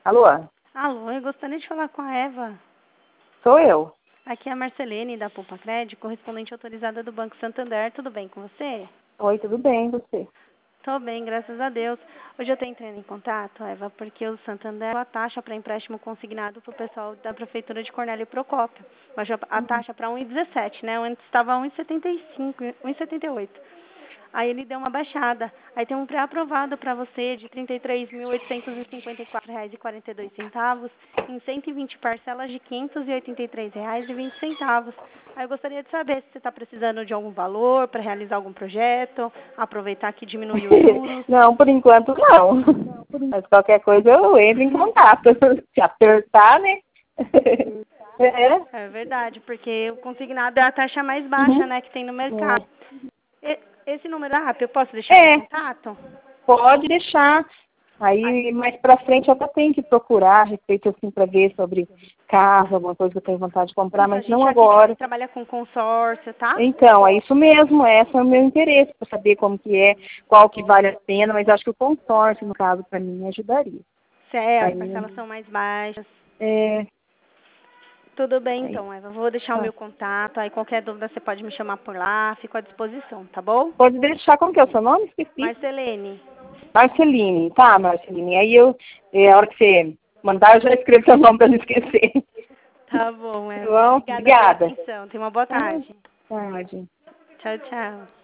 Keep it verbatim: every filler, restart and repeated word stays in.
Alô? Alô, eu gostaria de falar com a Eva. Sou eu. Aqui é a Marcelene, da Poupa Crédito, correspondente autorizada do Banco Santander. Tudo bem com você? Oi, tudo bem, você? Tô bem, graças a Deus. Hoje eu tô entrando em contato, Eva, porque o Santander a taxa para empréstimo consignado para o pessoal da Prefeitura de Cornélio Procópio. Baixou a taxa para um vírgula dezessete, né? Antes estava um vírgula setenta e cinco, um vírgula setenta e oito. Aí ele deu uma baixada. Aí tem um pré-aprovado para você de trinta e três mil oitocentos e cinquenta e quatro reais e quarenta e dois centavos em cento e vinte parcelas de quinhentos e oitenta e três reais e vinte centavos. Aí eu gostaria de saber se você está precisando de algum valor para realizar algum projeto, aproveitar que diminuiu os juros. Não, por enquanto não. Mas qualquer coisa eu entro em contato. Se apertar, né? É. É verdade, porque o consignado é a taxa mais baixa, Uhum. né, que tem no mercado. E- Esse número, ah, eu posso deixar meu É, contato? pode deixar. Aí, mais pra frente, eu até tenho que procurar a respeito, assim, pra ver sobre carro, alguma coisa que eu tenho vontade de comprar, Isso, a mas não gente aqui agora. também trabalha com consórcio, tá? Então, é isso mesmo, esse é o meu interesse, para saber como que é, qual que vale a pena, mas acho que o consórcio, no caso, para mim, ajudaria. Se é, Pra as mim, parcelas são mais baixas. é, Tudo bem, é, então, Eva. Vou deixar o tá. meu contato. Aí qualquer dúvida você pode me chamar por lá. Fico à disposição, tá bom? Pode deixar, como que é o seu nome? Esqueci. Marcelene. Marceline, tá, Marceline. Aí eu, é, a hora que você mandar, eu já escrevo seu nome para não esquecer. Tá bom, Tá Eva. bom? Obrigada pela Obrigada. atenção. Tenha uma boa Ah, tarde. tarde. Tchau, tchau.